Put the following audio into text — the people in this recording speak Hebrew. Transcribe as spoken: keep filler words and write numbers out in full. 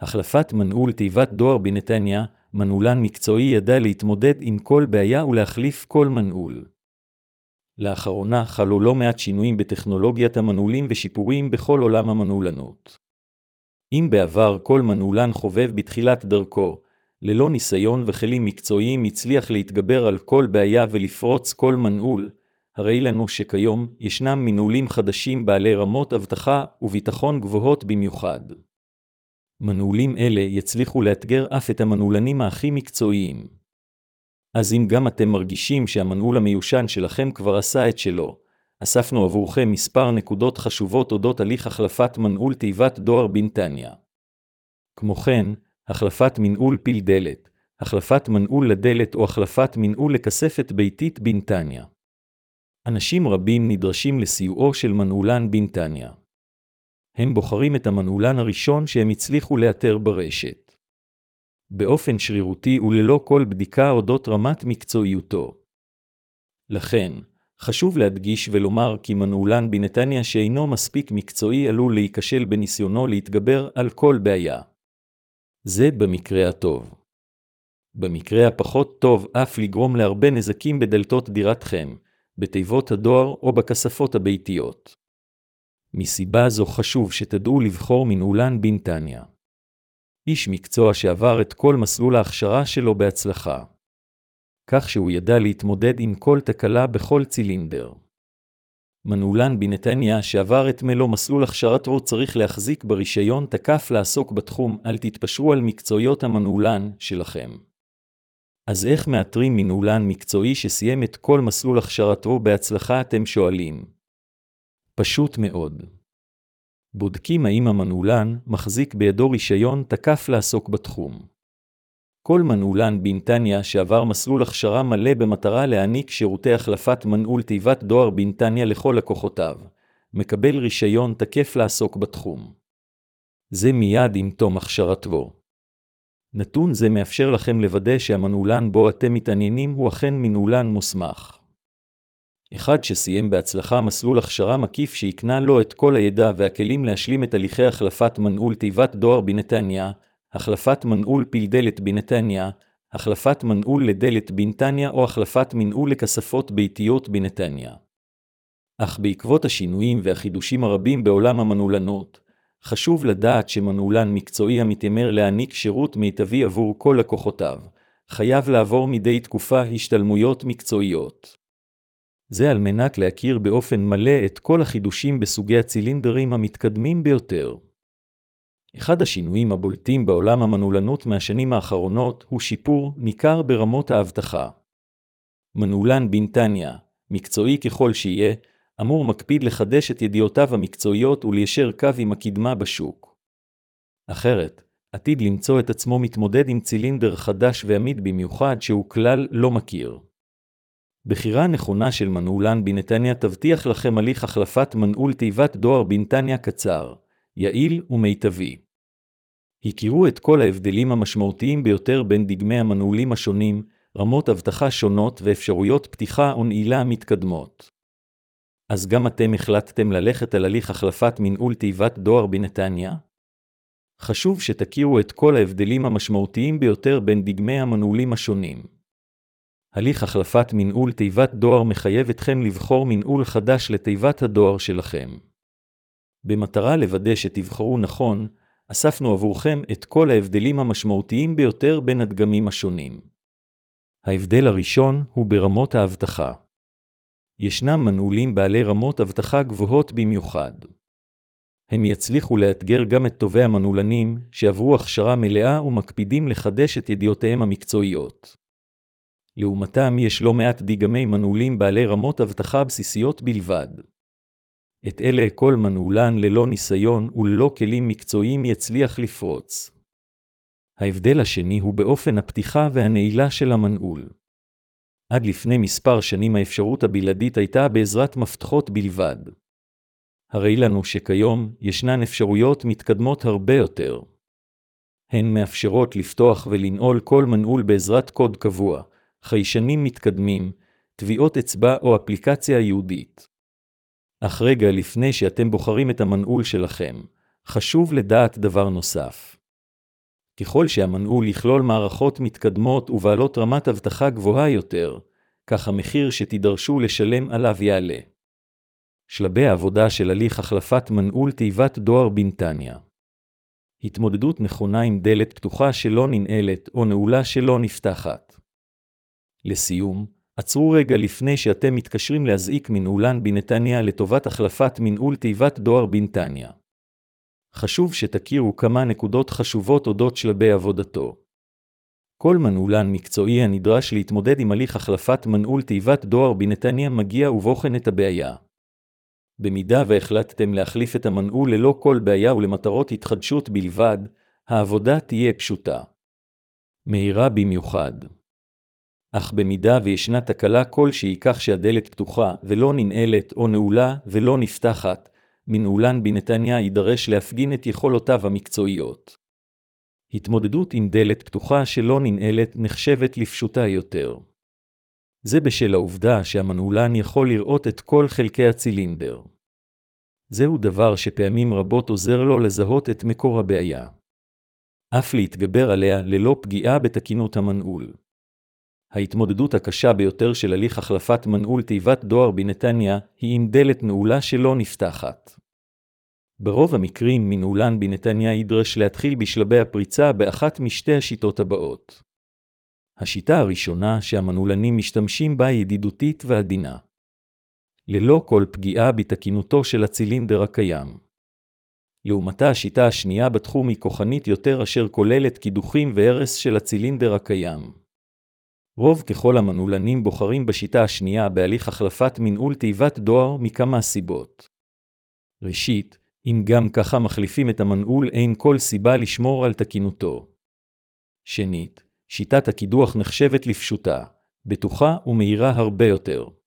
החלפת מנעול תיבת דואר בנתניה, מנעולן מקצועי ידע להתמודד עם כל בעיה ולהחליף כל מנעול. לאחרונה חלו לא מעט שינויים בטכנולוגיית המנעולים ושיפורים בכל עולם המנעולנות. אם בעבר כל מנעולן חובב בתחילת דרכו, ללא ניסיון וכלים מקצועיים הצליח להתגבר על כל בעיה ולפרוץ כל מנעול, הרי לנו שכיום ישנם מנעולים חדשים בעלי רמות אבטחה וביטחון גבוהות במיוחד. מנעולים אלה יצליחו לאתגר אף את המנעולנים הכי מקצועיים. אז אם גם אתם מרגישים שהמנעול המיושן שלכם כבר עשה את שלו, אספנו עבורכם מספר נקודות חשובות אודות הליך החלפת מנעול תיבת דואר בנתניה. כמו כן, החלפת מנעול פיל דלת, החלפת מנעול לדלת או החלפת מנעול לכספת ביתית בנתניה. אנשים רבים נדרשים לסיועו של מנעולן בנתניה. הם בוחרים את המנעולן הראשון שהם הצליחו לאתר ברשת. באופן שרירותי וללא כל בדיקה אודות רמת מקצועיותו. לכן, חשוב להדגיש ולומר כי מנעולן בנתניה שאינו מספיק מקצועי עלול להיכשל בניסיונו להתגבר על כל בעיה. זה במקרה הטוב. במקרה הפחות טוב אף לגרום להרבה נזקים בדלתות דירתכם, בתיבות הדואר או בכספות הביתיות. מסיבה זו חשוב שתדעו לבחור מנעולן בנתניה. איש מקצוע שעבר את כל מסלול ההכשרה שלו בהצלחה. כך שהוא ידע להתמודד עם כל תקלה בכל צילינדר. מנעולן בנתניה שעבר את מלוא מסלול הכשרתו צריך להחזיק ברישיון תקף לעסוק בתחום, אל תתפשרו על מקצועיות המנעולן שלכם. אז איך מאתרים מנעולן מקצועי שסיים את כל מסלול הכשרתו בהצלחה אתם שואלים? פשוט מאוד. בודקים האם המנעולן מחזיק בידו רישיון תקף לעסוק בתחום. כל מנעולן בנתניה שעבר מסלול הכשרה מלא במטרה להעניק שירותי החלפת מנעול תיבת דואר בנתניה לכל לקוחותיו, מקבל רישיון תקף לעסוק בתחום. זה מיד עם תום הכשרתו. נתון זה מאפשר לכם לוודא שהמנעולן בו אתם מתעניינים הוא אכן מנעולן מוסמך. אחד שסיים בהצלחה מסלול הכשרה מקיף שיקנה לו את כל הידע והכלים להשלים את הליכי החלפת מנעול תיבת דואר בנתניה, החלפת מנעול פיל דלת בנתניה, החלפת מנעול לדלת בנתניה או החלפת מנעול לכספות ביתיות בנתניה. אך בעקבות השינויים והחידושים הרבים בעולם המנעולנות, חשוב לדעת שמנעולן מקצועי המתיימר להעניק שירות מיטבי עבור כל לקוחותיו, חייב לעבור מדי תקופה השתלמויות מקצועיות. זה על מנת להכיר באופן מלא את כל החידושים בסוגי הצילינדרים המתקדמים ביותר. אחד השינויים הבולטים בעולם המנעולנות מהשנים האחרונות הוא שיפור ניכר ברמות האבטחה. מנעולן בנתניה, מקצועי ככל שיהיה, אמור מקפיד לחדש את ידיעותיו המקצועיות וליישר קו עם הקדמה בשוק. אחרת, עתיד למצוא את עצמו מתמודד עם צילינדר חדש ועמיד במיוחד שהוא כלל לא מכיר. בחירה נכונה של מנעולן בנתניה תבטיח לכם הליך החלפת מנעול תיבת דואר בנתניה קצר, יעיל ומיטבי. הכירו את כל ההבדלים המשמעותיים ביותר בין דגמי המנעולים השונים, רמות אבטחה שונות ואפשרויות פתיחה או נעילה מתקדמות. אז גם אתם החלטתם ללכת על הליך החלפת מנעול תיבת דואר בנתניה? חשוב שתכירו את כל ההבדלים המשמעותיים ביותר בין דגמי המנעולים השונים. הליך החלפת מנעול תיבת דואר מחייב אתכם לבחור מנעול חדש לתיבת הדואר שלכם. במטרה לוודא שתבחרו נכון, אספנו עבורכם את כל ההבדלים המשמעותיים ביותר בין הדגמים השונים. ההבדל הראשון הוא ברמות האבטחה. ישנם מנעולים בעלי רמות אבטחה גבוהות במיוחד. הם יצליחו לאתגר גם את טובי המנעולנים שעברו הכשרה מלאה ומקפידים לחדש את ידיעותיהם המקצועיות. לעומתם יש לא מעט דגמי מנעולים בעלי רמות אבטחה בסיסיות בלבד. את אלה כל מנעולן ללא ניסיון וללא כלים מקצועיים יצליח לפרוץ. ההבדל השני הוא באופן הפתיחה והנעילה של המנעול. עד לפני מספר שנים האפשרות הבלעדית הייתה בעזרת מפתחות בלבד. הרי לנו שכיום ישנן אפשרויות מתקדמות הרבה יותר. הן מאפשרות לפתוח ולנעול כל מנעול בעזרת קוד קבוע, חיישנים מתקדמים, טביעות אצבע או אפליקציה ייעודית. אך רגע לפני שאתם בוחרים את המנעול שלכם, חשוב לדעת דבר נוסף. ככל שהמנעול יכלול מערכות מתקדמות ובעלות רמת אבטחה גבוהה יותר, כך המחיר שתידרשו לשלם עליו יעלה. שלבי העבודה של הליך החלפת מנעול תיבת דואר בנתניה. התמודדות נכונה עם דלת פתוחה שלא ננעלת או נעולה שלא נפתחת. לסיום, עצרו רגע לפני שאתם מתקשרים להזעיק מנעולן בנתניה לטובת החלפת מנעול תיבת דואר בנתניה. חשוב שתכירו כמה נקודות חשובות אודות שלבי עבודתו. כל מנעולן מקצועי הנדרש להתמודד עם הליך החלפת מנעול תיבת דואר בנתניה מגיע ובוחן את הבעיה. במידה והחלטתם להחליף את המנעול ללא כל בעיה ולמטרות התחדשות בלבד, העבודה תהיה פשוטה. מהירה במיוחד. אך במידה וישנה תקלה כלשהי כך שהדלת פתוחה ולא ננעלת או נעולה ולא נפתחת, מנעולן בנתניה יידרש להפגין את יכולותיו המקצועיות. התמודדות עם דלת פתוחה שלא ננעלת נחשבת לפשוטה יותר. זה בשל העובדה שהמנעולן יכול לראות את כל חלקי הצילינדר. זהו דבר שפעמים רבות עוזר לו לזהות את מקור הבעיה. אף להתגבר עליה ללא פגיעה בתקינות המנעול. ההתמודדות הקשה ביותר של הליך החלפת מנעול תיבת דואר בנתניה היא עם דלת נעולה שלא נפתחת. ברוב המקרים מנעולן בנתניה יידרש להתחיל בשלבי הפריצה באחת משתי השיטות הבאות. השיטה הראשונה שהמנעולנים משתמשים בה ידידותית ועדינה. ללא כל פגיעה בתקינותו של הצילינדר הקיים. לעומתה השיטה השנייה בתחום היא כוחנית יותר אשר כוללת קידוחים והרס של הצילינדר הקיים. רוב ככל המנעולנים בוחרים בשיטה השנייה בהליך החלפת מנעול תיבת דואר מכמה סיבות. ראשית, אם גם ככה מחליפים את המנעול אין כל סיבה לשמור על תקינותו. שנית, שיטת הקידוח נחשבת לפשוטה, בטוחה ומהירה הרבה יותר.